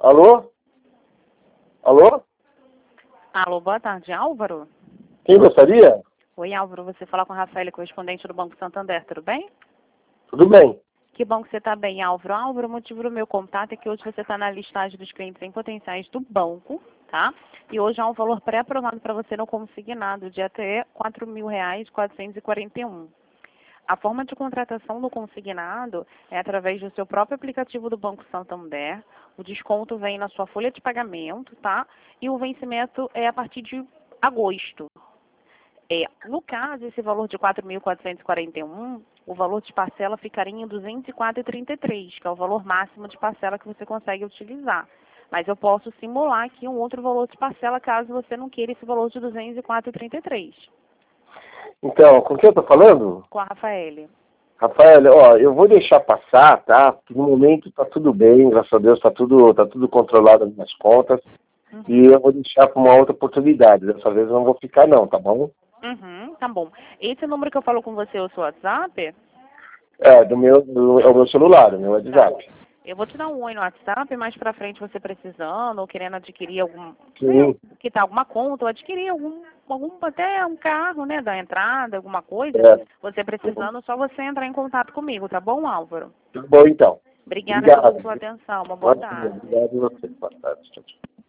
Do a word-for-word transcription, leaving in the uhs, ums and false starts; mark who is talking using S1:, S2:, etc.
S1: Alô? Alô?
S2: Alô, boa tarde, Álvaro?
S1: Quem gostaria?
S2: Oi, Álvaro, você fala com a Rafaela, correspondente do Banco Santander, tudo bem?
S1: Tudo bem.
S2: Que bom que você está bem, Álvaro. Álvaro, o motivo do meu contato é que hoje você está na listagem dos clientes em potenciais do banco, tá? E hoje há um valor pré-aprovado para você no consignado de até quatro mil reais, quatrocentos e quarenta e um. A forma de contratação do consignado é através do seu próprio aplicativo do Banco Santander. O desconto vem na sua folha de pagamento, tá? E o vencimento é a partir de agosto. É, no caso, esse valor de quatro mil quatrocentos e quarenta e um, o valor de parcela ficaria em duzentos e quatro reais e trinta e três centavos, que é o valor máximo de parcela que você consegue utilizar. Mas eu posso simular aqui um outro valor de parcela caso você não queira esse valor de duzentos e quatro reais e trinta e três centavos.
S1: Então, com quem eu tô falando?
S2: Com a Rafaela.
S1: Rafael, ó, eu vou deixar passar, tá? Porque no momento tá tudo bem, graças a Deus, tá tudo, tá tudo controlado nas minhas contas.
S2: Uhum.
S1: E eu vou deixar para uma outra oportunidade. Dessa vez eu não vou ficar não, tá bom?
S2: Uhum, tá bom. Esse número que eu falo com você é o seu WhatsApp?
S1: É, do meu, do, é o meu celular, o meu WhatsApp.
S2: Tá. Eu vou te dar um oi no WhatsApp, mais pra frente você precisando ou querendo adquirir algum,
S1: Sim.
S2: né, que tá alguma conta, ou adquirir algum, algum, até um carro, né, da entrada, alguma coisa.
S1: É.
S2: Você precisando, só você entrar em contato comigo, tá bom, Álvaro?
S1: Tá bom, então.
S2: Obrigada
S1: Obrigado.
S2: pela sua atenção. Uma boa tarde.
S1: Obrigado a você. Boa tarde. Tchau, tchau.